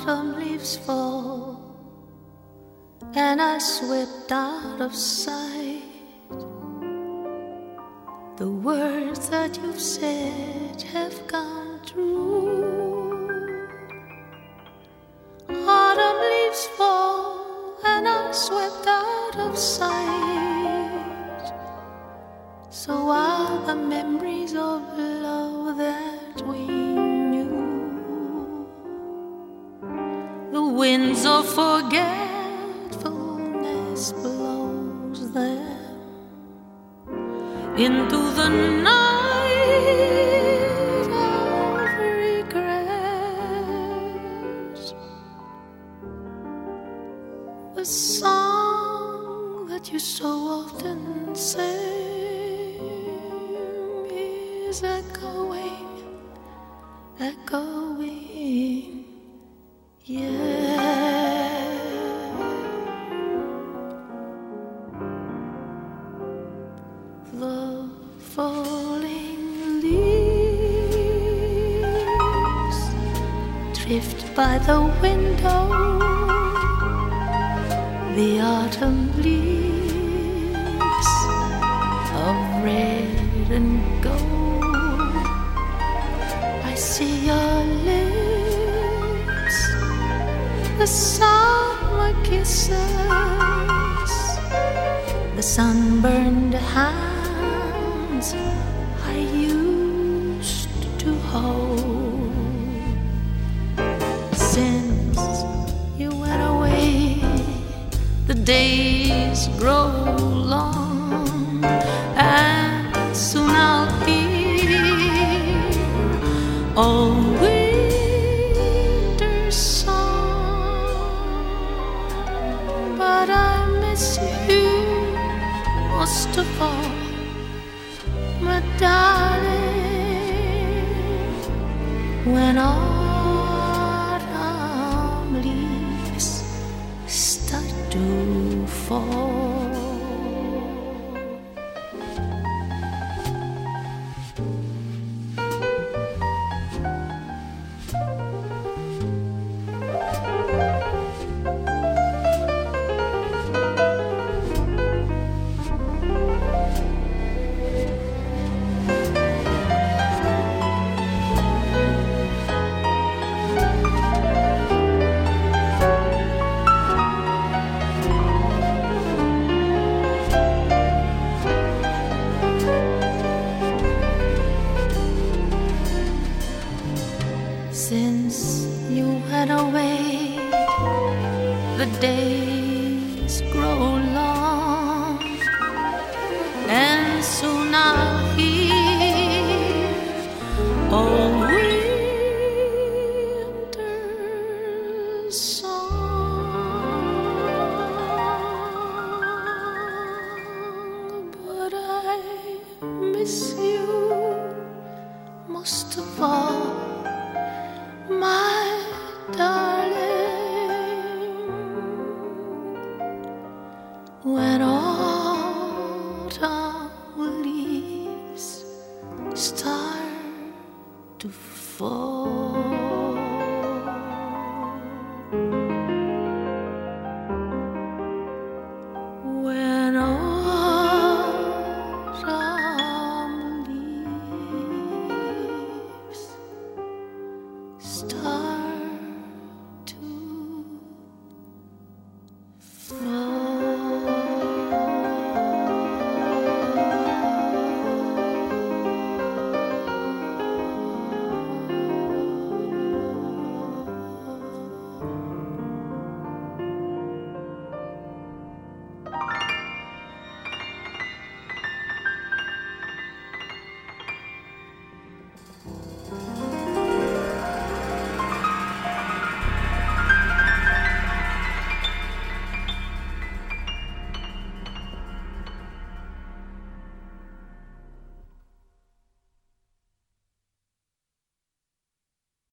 autumn leaves fall and I swept out of sight. The words that you've said have come true. Autumn leaves fall and I swept out of sight. So are the memories of love that we knew. The winds of forgetfulness blows them into the night of regret. The song that you so often sing is echoing, echoing, yeah. The falling leaves drift by the window. The autumn leaves of red and gold. I see your lips, the summer kisses, the sunburned hands I used to hold. Since you went away, the days grow long, and soon I'll hear all winter's song. But I miss you most of all, my darling, when autumn leaves start to fall. Since you went away, the days grow long, and soon I'll hear all winter's song. But I miss you most of all, my darling, when autumn leaves start to fall.